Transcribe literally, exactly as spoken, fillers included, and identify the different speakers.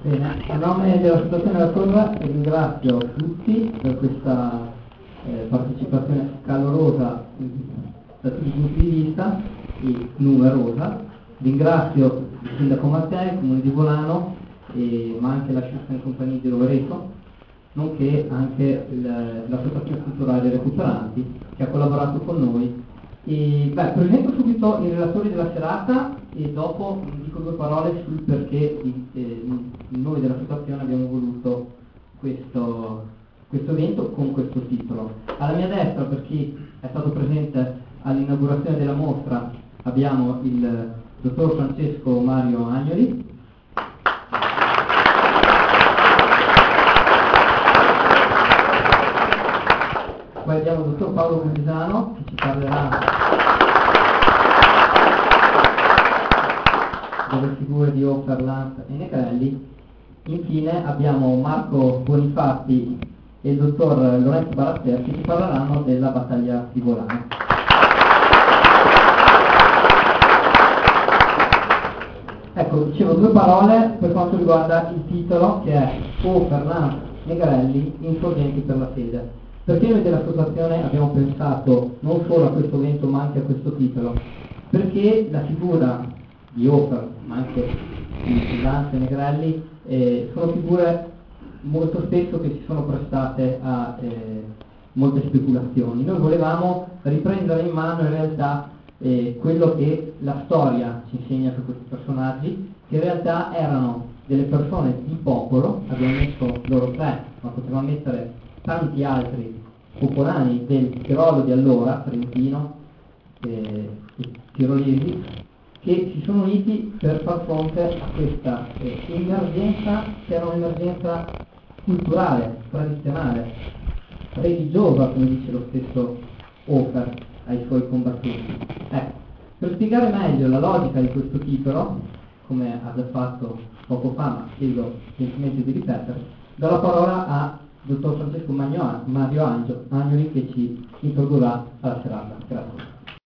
Speaker 1: Bene, a nome dell'Associazione La Torre ringrazio tutti per questa eh, partecipazione calorosa da tutti i punti di vista e numerosa. Ringrazio il Sindaco Mattei, il Comune di Volano, e, ma anche l'Associazione Compagnie di Rovereto, nonché anche l'Associazione Culturale Recuperanti che ha collaborato con noi. E, beh, presento subito i relatori della serata e dopo dico due parole sul perché eh, noi dell'associazione abbiamo voluto questo, questo evento con questo titolo. Alla mia destra, per chi è stato presente all'inaugurazione della mostra, abbiamo il dottor Francesco Mario Agnoli. Poi abbiamo il dottor Paolo Cusano che ci parlerà delle figure di Oferland e Negrelli. Infine abbiamo Marco Bonifatti e il dottor Lorenzo Baratter che ci parleranno della battaglia di Volano. Ecco, dicevo due parole per quanto riguarda il titolo, che è Oferland Negrelli, insorgenti per la fede. Perché noi dell'associazione abbiamo pensato non solo a questo evento ma anche a questo titolo? Perché la figura di Ofer, ma anche di Lance e Negrelli, eh, sono figure molto spesso che si sono prestate a eh, molte speculazioni. Noi volevamo riprendere in mano in realtà eh, quello che la storia ci insegna su questi personaggi, che in realtà erano delle persone di popolo. Abbiamo messo loro tre, ma potevamo mettere tanti altri popolani del Tirolo di allora, Trentino eh, e tirolesi, che si sono uniti per far fronte a questa eh, emergenza, che era un'emergenza culturale, tradizionale, religiosa, come dice lo stesso Ofer ai suoi combattenti. Ecco, per spiegare meglio la logica di questo titolo, come ha già fatto poco fa, ma chiedo gentilmente di ripetere, do la parola a dottor Francesco Mario Agnoli che ci introdurrà alla serata. Grazie.